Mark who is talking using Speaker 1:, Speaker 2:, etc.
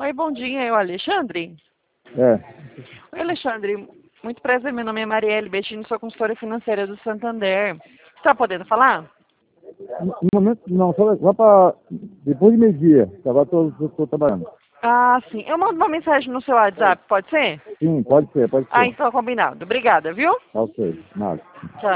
Speaker 1: Oi, bom dia, é o Alexandre?
Speaker 2: É.
Speaker 1: Oi, Alexandre, muito prazer, meu nome é Marielle Bettini, sou consultora financeira do Santander. Você tá podendo falar?
Speaker 2: No momento, não, só lá para depois de meio-dia, que agora estou trabalhando.
Speaker 1: Ah, sim. Eu mando uma mensagem no seu WhatsApp, pode ser?
Speaker 2: Sim, pode ser, pode
Speaker 1: Ah,
Speaker 2: ser.
Speaker 1: então combinado. Obrigada, viu?
Speaker 2: Ok, nada.
Speaker 1: Tchau.